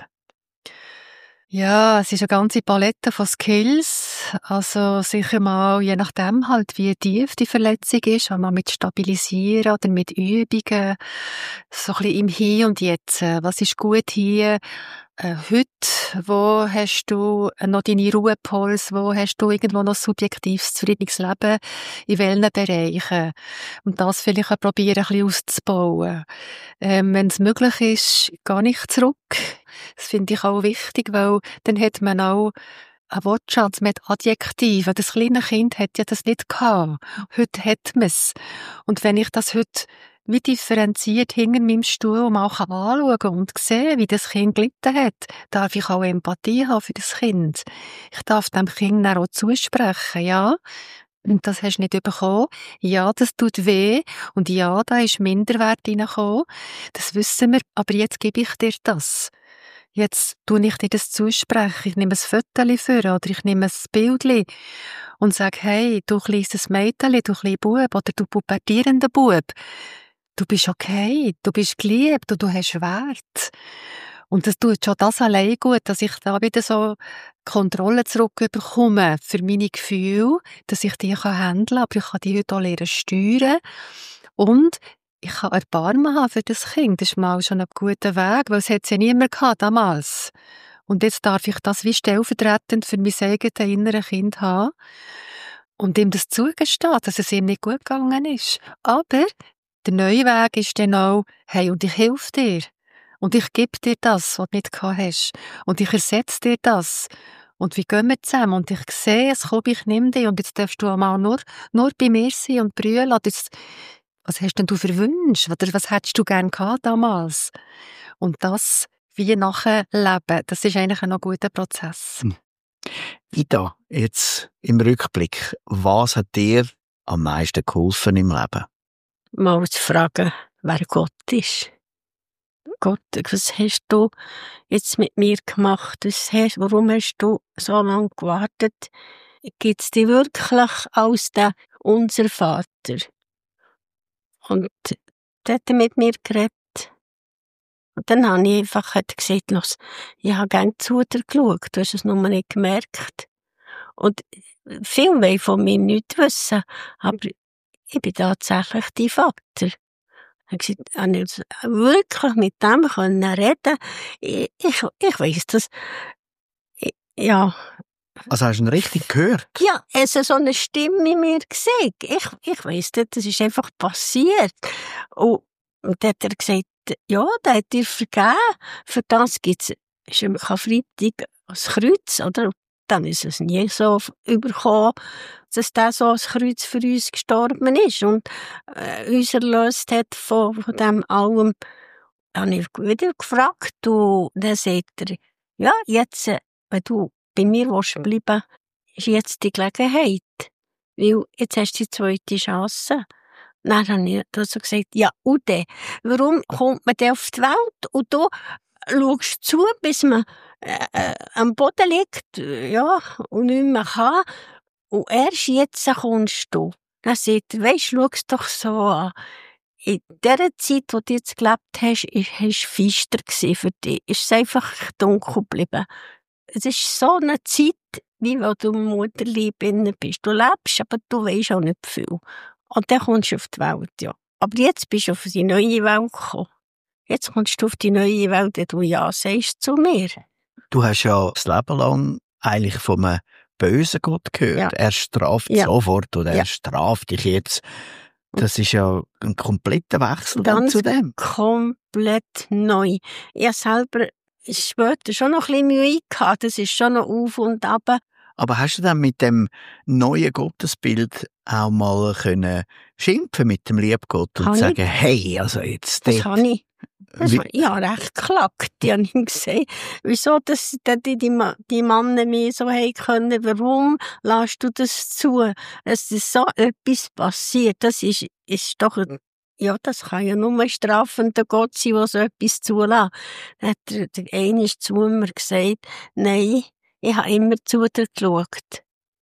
Ja, es ist eine ganze Palette von Skills. Also sicher mal, je nachdem halt, wie tief die Verletzung ist, auch mal mit Stabilisieren oder mit Übungen. So ein bisschen im Hier und Jetzt. Was ist gut hier? Äh, heute, wo hast du noch deine Ruhepuls? Wo hast du irgendwo noch subjektives, zufriedenes Leben? In welchen Bereichen? Und das vielleicht auch probieren, ein bisschen auszubauen. Ähm, wenn es möglich ist, gehe ich zurück. Das finde ich auch wichtig, weil dann hat man auch einen Wortschatz mit Adjektiven. Das kleine Kind hat ja das nicht gehabt. Heute hat man es. Und wenn ich das heute wie differenziert hinter meinem Stuhl mal anschauen und sehen, wie das Kind gelitten hat, darf ich auch Empathie haben für das Kind. Ich darf dem Kind dann auch zusprechen, ja. Und das hast du nicht bekommen. Ja, das tut weh. Und ja, da ist Minderwert reingekommen. Das wissen wir. Aber jetzt gebe ich dir das. Jetzt tue ich dir das zusprechen. Ich nehme ein Foto für oder ich nehme ein Bildchen und sage, hey, du kleines Mädchen, du kleiner Bub oder du pubertierender Bub, du bist okay, du bist geliebt und du hast Wert. Und das tut schon das allein gut, dass ich da wieder so Kontrolle zurückbekomme für meine Gefühle, dass ich die handeln kann, aber ich kann die heute auch lernen steuern. Und ich kann Erbarmen haben für das Kind. Das ist mal schon ein guter Weg, weil es hat es ja niemand gehabt damals. Und jetzt darf ich das wie stellvertretend für mein eigenes inneres Kind haben und ihm das zugestehen, dass es ihm nicht gut gegangen ist. Aber der neue Weg ist dann auch, hey, und ich helfe dir. Und ich gebe dir das, was du nicht gehabt hast. Und ich ersetze dir das. Und wie gehen wir zusammen? Und ich sehe es, komm, ich nehme dich. Und jetzt darfst du einmal nur, nur bei mir sein und brüllen. Was hast denn du für Wünsche? Oder was hättest du gern gehabt damals? Und das wie nachher leben, das ist eigentlich ein noch guter Prozess. Hm. Ida, jetzt im Rückblick, was hat dir am meisten geholfen im Leben? Mal zu fragen, wer Gott ist. Gott, was hast du jetzt mit mir gemacht? Was hast, warum hast du so lange gewartet? Gibt es dich wirklich als der unser Vater? Und dann hat er mit mir geredet. Und dann habe ich einfach gesagt, los, ich habe gerne zu dir geschaut, du hast es nur nicht gemerkt. Und viel wollen von mir nichts wissen, aber ich bin tatsächlich dein Vater. Ich konnte wirklich mit dem reden. Ich, ich, ich weiss das. Ich, ja. Also hast du ihn richtig gehört? Ja, es hat so eine Stimme in mir gesagt. Ich, ich weiss das, das ist einfach passiert. Und, und dann hat er gesagt, ja, der hat dir vergeben. Für das gibt's, ist am Freitag ein Kreuz, oder? Dann ist es nie so übergekommen, dass der so als Kreuz für uns gestorben ist und äh, uns erlöst hat von, von dem allem. Dann habe ich wieder gefragt und dann sagt er, ja, jetzt, äh, wenn du bei mir willst bleiben, ist jetzt die Gelegenheit, weil jetzt hast du die zweite Chance. Dann habe ich also gesagt, ja, und dann, warum kommt man denn auf die Welt und du schaust zu, bis man äh, äh, am Boden liegt, ja, und nicht mehr kann. Und erst jetzt kommst du. Dann sagt er, weisst, schau es doch so an. In der Zeit, wo du jetzt gelebt hast, ist es finster gewesen für dich. Ist es einfach dunkel geblieben. Es ist so eine Zeit, wie wenn du im Mutterleib bist. Du lebst, aber du weisst auch nicht viel. Und dann kommst du auf die Welt, ja. Aber jetzt bist du auf die neue Welt gekommen. Jetzt kommst du auf die neue Welt, wenn du ja sagst zu mir. Du hast ja das Leben lang eigentlich von einem bösen Gott gehört. Ja. Er straft ja. sofort oder ja. er straft dich jetzt. Das ist ja ein kompletter Wechsel Ganz zu dem. Komplett neu. Ich selber später schon noch ein bisschen Mühe gehabt. Das ist schon noch auf und ab. Aber hast du dann mit dem neuen Gottesbild auch mal können schimpfen mit dem lieben Gott und kann sagen, ich? hey, also jetzt das kann ich. Das Wie- war, ja, recht geklagt. Die haben ihm gesagt, wieso dass die, die, die, Ma- die Männer mir so haben können, warum lässt du das zu? Es ist so etwas passiert. Das ist, ist doch, ein- ja, das kann ja nur ein strafender Gott sein, der so etwas zulässt. Dann hat der, der eine ist zu mir gesagt, nein, ich habe immer zu dir geschaut.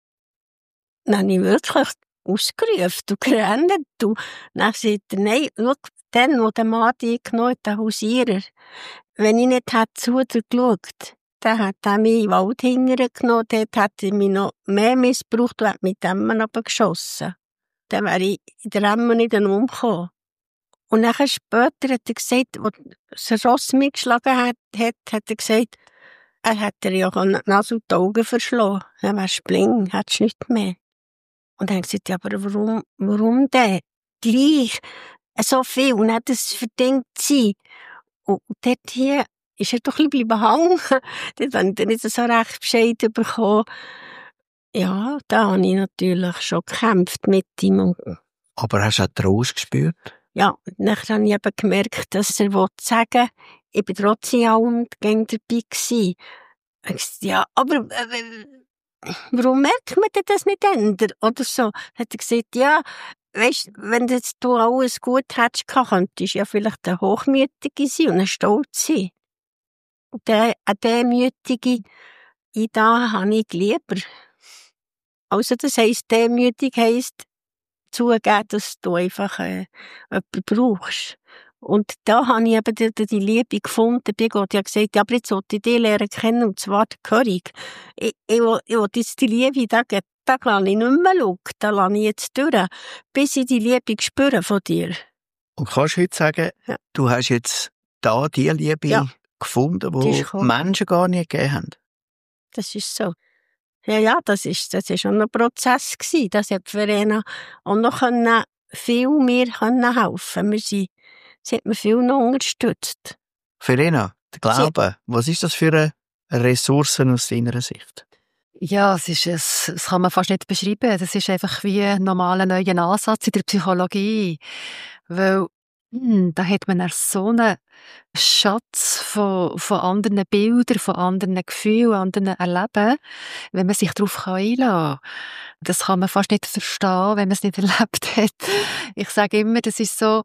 Dann habe ich wirklich ausgerufen, du gerannt, du. Dann sagt er, nein, schau, dann, wo der Mann die genommen hat, der Hausierer, wenn ich nicht hätte zu dir geschaut, dann hat er mich in den Wald hintergenommen, dort hat er mich noch mehr missbraucht und hat mit dem aber geschossen. Dann wäre ich in der Emme nicht umgekommen. Und dann später hat er gesagt, als das Ross mich geschlagen hat, hat, hat er gesagt, er hätte ja die Nase und die Augen verschlagen. Dann wärst du blind, hättest du nichts mehr. Und dann habe ich gesagt, ja, aber warum, warum denn? Gleich, so viel, und hat es verdient sein. Und dort hier ist er doch ein bisschen bleiben hängen. Dort habe ich dann nicht so recht Bescheid bekommen. Ja, da habe ich natürlich schon gekämpft mit ihm. Und Aber hast du auch Trost gespürt? ja, nachher habe ich eben gemerkt, dass er sagen will, ich bin trotzdem allem gäng dabei gewesen. Ich gesagt, ja, aber äh, warum merkt man denn das nicht ändern? Oder so. Hat er gesagt, ja, weisst, wenn jetzt du alles gut hättest gehabt, könntest du ja vielleicht ein Hochmütige sein und ein Stolz sein. Und der, eine Demütige, in da habe ich lieber. Also das heisst, demütig heisst, zugeben, dass du einfach äh, jemanden brauchst. Und da habe ich eben die, die Liebe gefunden bei Gott. Ich habe gesagt, ja, aber jetzt sollte ich dich lernen kennen, und zwar die Körig. Ich, ich, will, ich will jetzt die Liebe, da, da lasse ich nicht mehr schauen, da lasse ich jetzt durch, bis ich die Liebe spüre von dir. Und kannst du heute sagen, Ja. du hast jetzt da die Liebe Ja. gefunden, Die ist die gekommen. Menschen gar nicht gegeben haben? Das ist so. Ja, ja, das ist, das ist schon ein Prozess gewesen. Das hat Verena auch noch können, viel mir können helfen. Wir sind, sie hat mir viel noch unterstützt. Verena, der Glaube, was ist das für eine Ressource aus deiner Sicht? Ja, es ist, es, das kann man fast nicht beschreiben. Das ist einfach wie ein normaler neuer Ansatz in der Psychologie. Weil, hm, da hat man erst so einen Schatz von, von anderen Bildern, von anderen Gefühlen, anderen Erleben, wenn man sich darauf einlassen kann. Das kann man fast nicht verstehen, wenn man es nicht erlebt hat. Ich sage immer, das ist so,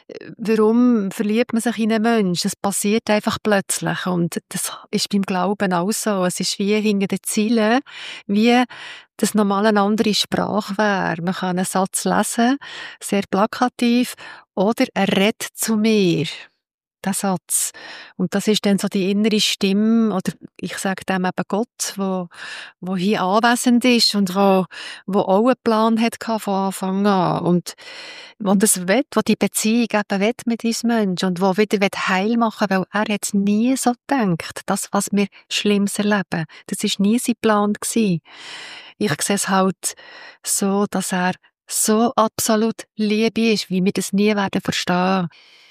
warum verliebt man sich in einen Menschen? Das passiert einfach plötzlich. Und das ist beim Glauben auch so. Es ist wie hinter den Zielen, wie das normal eine andere Sprache wäre. Man kann einen Satz lesen, sehr plakativ, oder er redet zu mir. Der Satz. Und das ist dann so die innere Stimme, oder ich sage dem eben Gott, wo, wo hier anwesend ist und wo, wo auch einen Plan hat von Anfang an. Und wo das will, wo die Beziehung eben will mit diesem Menschen und wo wieder heil machen will, weil er jetzt nie so denkt. Das, was wir Schlimmes erleben, das ist nie sein Plan gewesen. Ich sehe es halt so, dass er so absolut Liebe ist, wie wir das nie werden verstehen.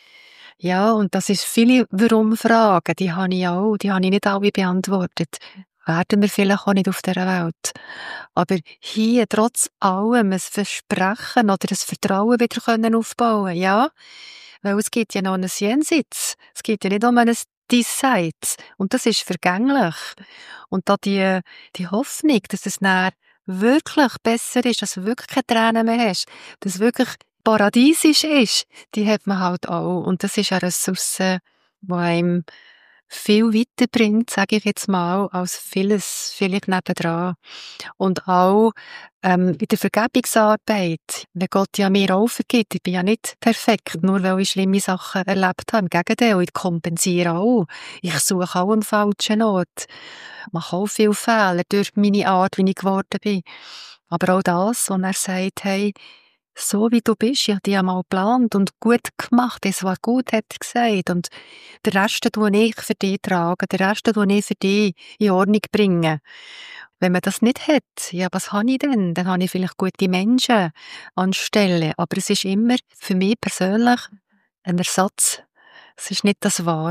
Ja, und das ist viele Warum-Fragen, die habe ich auch, die habe ich nicht alle beantwortet. Werden wir vielleicht auch nicht auf dieser Welt. Aber hier trotz allem ein Versprechen oder ein Vertrauen wieder können aufbauen, ja? Weil es gibt ja noch ein Jenseits. Es gibt ja nicht nur ein Diesseits. Und das ist vergänglich. Und da die, die Hoffnung, dass es dann wirklich besser ist, dass du wirklich keine Tränen mehr hast, dass es wirklich paradiesisch ist, die hat man halt auch. Und das ist eine Ressource, die einem viel weiterbringt, sage ich jetzt mal, als vieles vielleicht nebendran. Und auch ähm, in der Vergebungsarbeit, wenn Gott ja mir auch vergibt, ich bin ja nicht perfekt, nur weil ich schlimme Sachen erlebt habe. Im Gegenteil, ich kompensiere auch. Ich suche auch am falschen Ort. Ich mache auch viele Fehler durch meine Art, wie ich geworden bin. Aber auch das, wo er sagt, hey, so wie du bist, ich habe dich einmal geplant und gut gemacht, es war gut, hat er gesagt. Und den Rest tue ich für dich tragen, den Rest tue ich für dich in Ordnung bringen. Wenn man das nicht hat, ja, was habe ich denn? Dann habe ich vielleicht gute Menschen anstelle. Aber es ist immer für mich persönlich ein Ersatz. Es ist nicht das Wahre.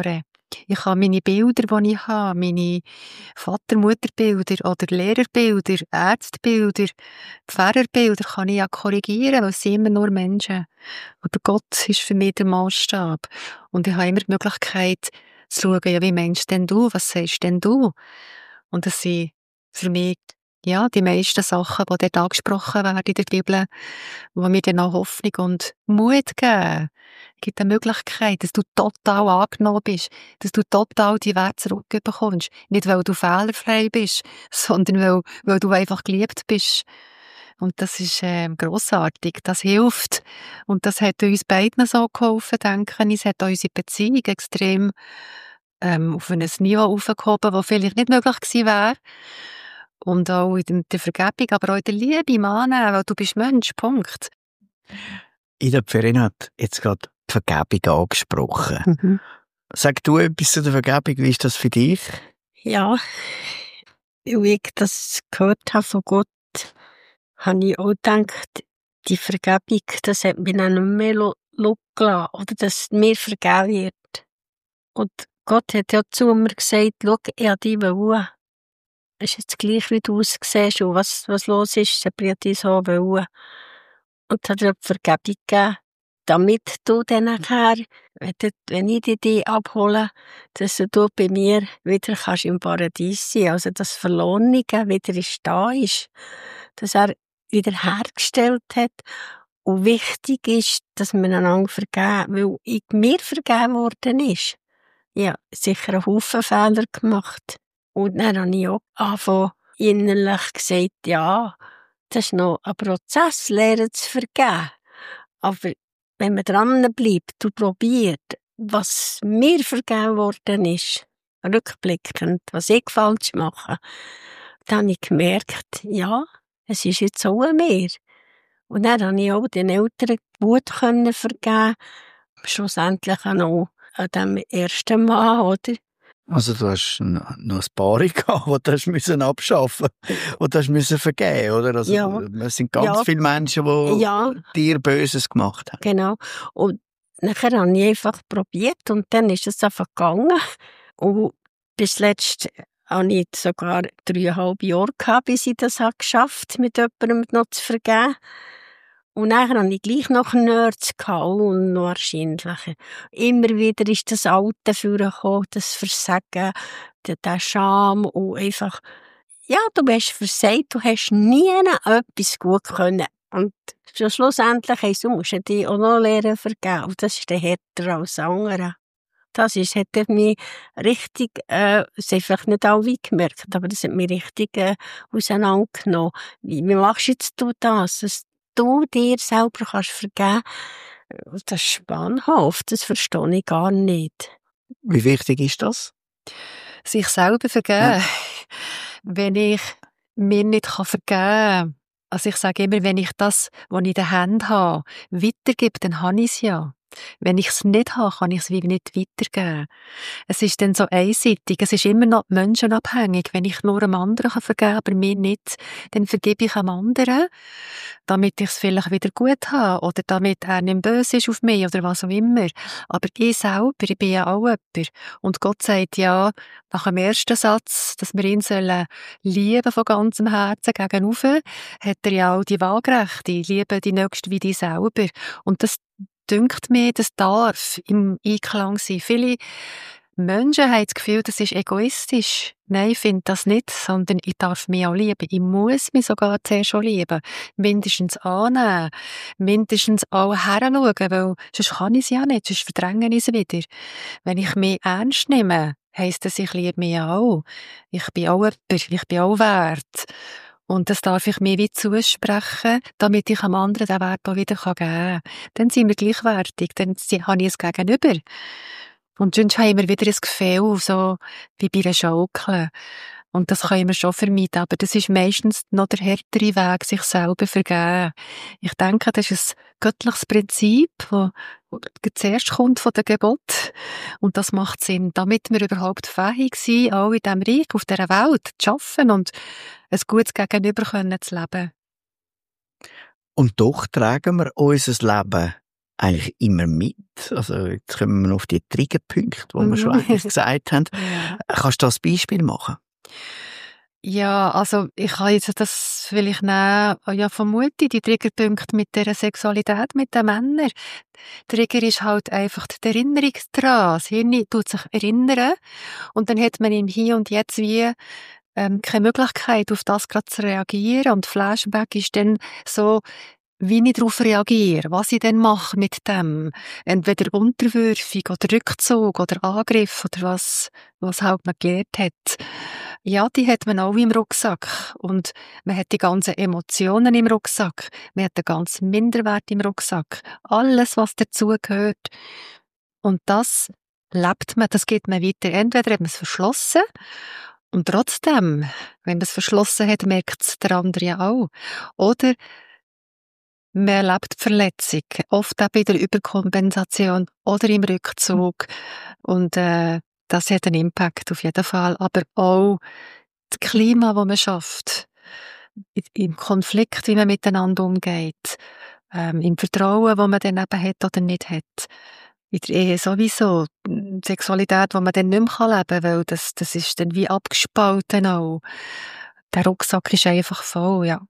Ich habe meine Bilder, die ich habe, meine Vater-Mutter-Bilder oder Lehrerbilder, Ärztebilder, Pfarrerbilder kann ich ja korrigieren, weil es sind immer nur Menschen. Aber Gott ist für mich der Maßstab. Und ich habe immer die Möglichkeit zu schauen, ja, wie meinst denn du, was sagst denn du? Und das sind für mich ja, die meisten Sachen, die dort angesprochen werden in der Bibel, die mir dann auch Hoffnung und Mut geben. Es gibt eine Möglichkeit, dass du total angenommen bist, dass du total die Werte zurückbekommst. Nicht, weil du fehlerfrei bist, sondern weil, weil du einfach geliebt bist. Und das ist ähm, grossartig, das hilft. Und das hat uns beiden so geholfen, denke ich. Es hat unsere Beziehung extrem ähm, auf ein Niveau aufgehoben, das vielleicht nicht möglich gewesen wäre. Und auch in der Vergebung, aber auch in der Liebe, Mann, weil du bist Mensch, Punkt. Ida Pferin hat jetzt gerade die Vergebung angesprochen. Mhm. Sag du etwas zu der Vergebung, wie ist das für dich? Ja, weil ich das gehört habe von Gott, habe ich auch gedacht, die Vergebung, das hat mich dann nicht mehr losgelassen, oder dass mir vergeben wird. Und Gott hat ja zu mir gesagt, schau, ich habe dich wollen. Es ist jetzt gleich, wie du aussiehst und was, was los ist, dann ich dich so wollen. Und hat er die Vergebung gegeben, damit du dann nachher, wenn, du, wenn ich dich abhole, dass du bei mir wieder kannst im Paradies sein, also das Verlorene wieder ist da ist, dass er wieder hergestellt hat. Und wichtig ist, dass wir einander vergeben, weil ich mir vergeben worden ist. Ja, sicher einen Haufen Fehler gemacht. Und dann habe ich auch angefangen, innerlich gesagt, ja, das ist noch ein Prozess, lernen zu vergeben. Aber wenn man dran bleibt und probiert, was mir vergeben worden ist, rückblickend, was ich falsch mache, dann habe ich gemerkt, ja, es ist jetzt auch an mir. Und dann habe ich auch den Eltern gut vergeben können, schlussendlich auch noch an dem ersten Mann, oder? Also du hast noch ein paar gehabt, die du hast müssen abschaffen musst, die du hast vergeben, oder? Also ja. Es sind ganz ja. viele Menschen, die ja. dir Böses gemacht haben. Genau. Und nachher habe ich einfach probiert und dann ist es einfach gegangen. Und bis zuletzt habe ich sogar dreieinhalb Jahre gehabt, bis ich das habe geschafft mit jemandem noch zu vergeben. Und nachher hatte ich gleich noch Nerds und noch wahrscheinlich. Immer wieder ist das Alte vorgekommen, das Versagen, der, der Scham und einfach, ja, du hast versagt, du hast nie etwas gut können. Und schlussendlich heisst, du musst dich auch noch lernen vergeben. Und das ist der härter als andere. Das ist, hat mich richtig, äh, das haben vielleicht nicht alle gemerkt, aber das hat mich richtig äh, auseinandergenommen. Wie, wie machst jetzt du das? Dass du dir selber kannst vergeben? Das ist spannhaft, das verstehe ich gar nicht. Wie wichtig ist das? Sich selber vergeben. Ja. Wenn ich mir nicht vergeben kann, also ich sage immer, wenn ich das, was ich in der Hand habe, weitergebe, dann habe ich es ja. Wenn ich es nicht habe, kann ich es wie nicht weitergeben. Es ist dann so einseitig, es ist immer noch menschenabhängig. Wenn ich nur einem anderen vergeben kann, aber mir nicht, dann vergebe ich einem anderen, damit ich es vielleicht wieder gut habe oder damit er nicht böse ist auf mich oder was auch immer. Aber ich selber, ich bin ja auch jemand. Und Gott sagt ja, nach dem ersten Satz, dass wir ihn sollen lieben von ganzem Herzen gegenüber, hat er ja auch die Waagrechte, liebe die Nächste wie dich selber. Und das dünkt mir, das darf im Einklang sein. Viele Menschen haben das Gefühl, das ist egoistisch. Nein, ich finde das nicht, sondern ich darf mich auch lieben. Ich muss mich sogar zuerst schon lieben. Mindestens annehmen. Mindestens auch heranschauen, weil sonst kann ich es ja nicht, sonst verdränge ich es wieder. Wenn ich mich ernst nehme, heisst das, ich liebe mich auch. Ich bin auch jemand, ich bin auch wert. Und das darf ich mir wie zusprechen, damit ich am anderen den Wert auch wieder geben kann. Dann sind wir gleichwertig, dann habe ich es gegenüber. Und sonst haben wir wieder ein Gefühl, so wie bei einer Schaukel. Und das können wir schon vermeiden, aber das ist meistens noch der härtere Weg, sich selber vergeben. Ich denke, das ist ein göttliches Prinzip, das zuerst kommt von der Gebot. Und das macht Sinn, damit wir überhaupt fähig sind, auch in diesem Reich, auf dieser Welt zu arbeiten und ein gutes Gegenüber können zu leben. Und doch tragen wir unser Leben eigentlich immer mit? Also jetzt kommen wir auf die Triggerpunkte, die wir schon eigentlich gesagt haben. Ja. Kannst du das Beispiel machen? Ja, also ich kann jetzt das vielleicht nehmen, ja vermute, die Triggerpunkte mit der Sexualität mit den Männern. Trigger ist halt einfach die Erinnerung daran. Das Hirn tut sich erinnern und dann hat man im Hier und Jetzt wie ähm, keine Möglichkeit, auf das gerade zu reagieren und Flashback ist dann so, wie ich darauf reagiere, was ich dann mache mit dem. Entweder Unterwürfung oder Rückzug oder Angriff oder was, was halt man gelernt hat. Ja, die hat man auch im Rucksack. Und man hat die ganzen Emotionen im Rucksack. Man hat den ganzen Minderwert im Rucksack. Alles, was dazugehört. Und das lebt man, das geht man weiter. Entweder hat man es verschlossen und trotzdem, wenn man es verschlossen hat, merkt es der andere ja auch. Oder man erlebt die Verletzung, oft auch bei der Überkompensation oder im Rückzug. Und äh, das hat einen Impact auf jeden Fall. Aber auch das Klima, das man schafft, im Konflikt, wie man miteinander umgeht, ähm, im Vertrauen, das man dann eben hat oder nicht hat. In der Ehe sowieso. Die Sexualität, die man dann nicht mehr leben kann, weil das, das ist dann wie abgespalten auch. Der Rucksack ist einfach voll, ja.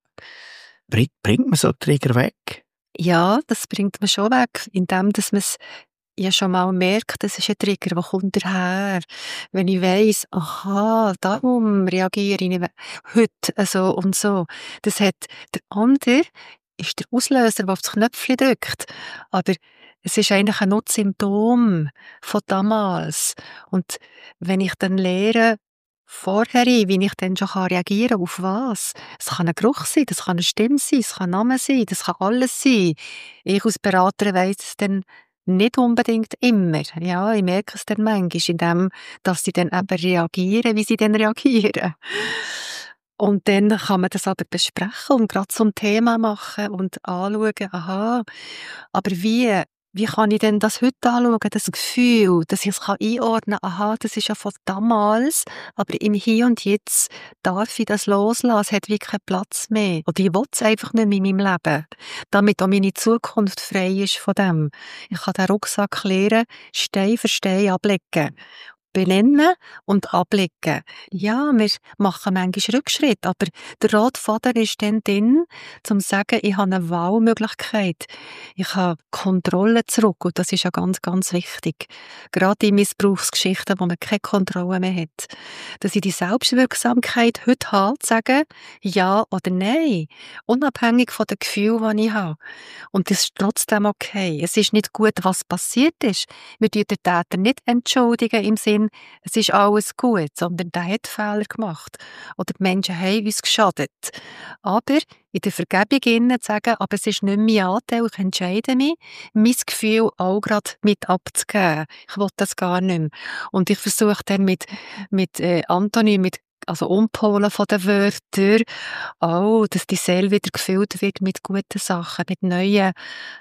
Bringt man so Trigger weg? Ja, das bringt man schon weg, indem dass man es ja schon mal merkt, das ist ein Trigger, wo kommt daher? Wenn ich weiss, aha, darum reagiere ich heute so und so. Das hat der andere ist der Auslöser, der auf das Knöpfchen drückt. Aber es ist eigentlich ein Symptom von damals. Und wenn ich dann lehre, vorher, wie ich dann schon reagieren kann, auf was? Es kann ein Geruch sein, das kann eine Stimme sein, es kann ein Name sein, das kann alles sein. Ich als Beraterin weiss es dann nicht unbedingt immer. Ja, ich merke es dann manchmal, indem, dass sie dann eben reagieren, wie sie dann reagieren. Und dann kann man das aber besprechen und gerade zum Thema machen und anschauen, aha, aber wie Wie kann ich denn das heute anschauen, das Gefühl, dass ich es einordnen kann, aha, das ist ja von damals, aber im Hier und Jetzt darf ich das loslassen, es hat wirklich keinen Platz mehr. Oder ich will es einfach nicht mehr in meinem Leben, damit auch meine Zukunft frei ist von dem. Ich kann den Rucksack lernen, Stein für Stein ablegen. Benennen und ablegen. Ja, wir machen manchmal Rückschritt, aber der rote Faden ist dann drin, um zu sagen, ich habe eine Wahlmöglichkeit. Ich habe Kontrolle zurück und das ist ja ganz, ganz wichtig. Gerade in Missbrauchsgeschichten, wo man keine Kontrolle mehr hat. Dass ich die Selbstwirksamkeit heute habe, zu sagen, ja oder nein, unabhängig von den Gefühlen, die ich habe. Und das ist trotzdem okay. Es ist nicht gut, was passiert ist. Wir dürfen den Täter nicht entschuldigen im Sinne, es ist alles gut, sondern der hat Fehler gemacht. Oder die Menschen haben uns geschadet. Aber in der Vergebung innen zu sagen, aber es ist nicht mein Anteil, ich entscheide mich, mein Gefühl auch gerade mit abzugeben. Ich will das gar nicht mehr. Und ich versuche dann mit, mit äh, Antonym, mit also Umpolen von den Wörtern, auch, dass die Seele wieder gefüllt wird mit guten Sachen, mit neuen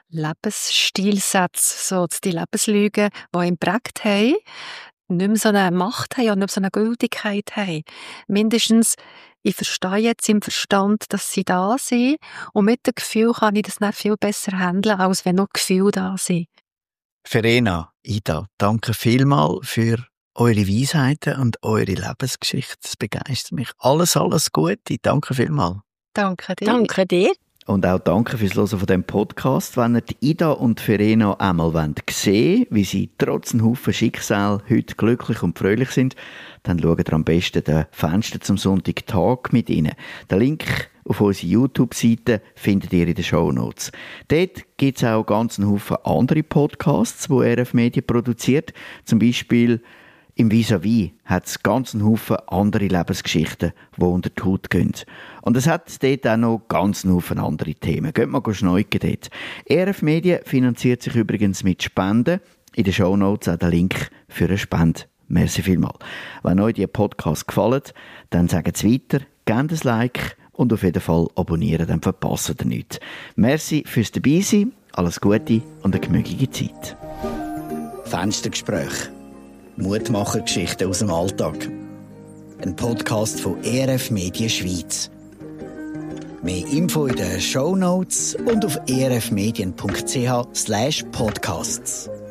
Lebensstilsätzen, so, dass die Lebenslügen, die ihn geprägt haben, nicht mehr so eine Macht haben und nicht mehr so eine Gültigkeit haben. Mindestens, ich verstehe jetzt im Verstand, dass sie da sind und mit dem Gefühl kann ich das nicht viel besser handeln, als wenn noch Gefühle da sind. Verena, Ida, danke vielmals für eure Weisheiten und eure Lebensgeschichte. Das begeistert mich. Alles, alles Gute. Danke vielmals. Danke dir. Danke dir. Und auch danke fürs Hören von diesem Podcast. Wenn ihr die Ida und Verena einmal sehen wollt, wie sie trotz einem Haufen Schicksal heute glücklich und fröhlich sind, dann schaut ihr am besten den Fenster zum Sonntag mit ihnen. Den Link auf unserer YouTube-Seite findet ihr in den Shownotes. Dort gibt es auch ganz einen Haufen andere Podcasts, die R F Media produziert. Zum Beispiel im Vis-à-vis hat es ganz einen Haufen andere Lebensgeschichten, die unter die Haut gehen. Und es hat dort auch noch ganz einen Haufen andere Themen. Geht mal schneuken dort. R F Media finanziert sich übrigens mit Spenden. In den Shownotes auch der Link für eine Spende. Merci vielmals. Wenn euch dieser Podcast gefällt, dann sagt es weiter, gebt ein Like und auf jeden Fall abonnieren, dann verpasst ihr nichts. Merci fürs Dabeisein, alles Gute und eine gemütliche Zeit. Fenstergespräch. Mutmachergeschichten aus dem Alltag. Ein Podcast von E R F Media Schweiz. Mehr Info in den Shownotes und auf erfmedien punkt c h slash podcasts.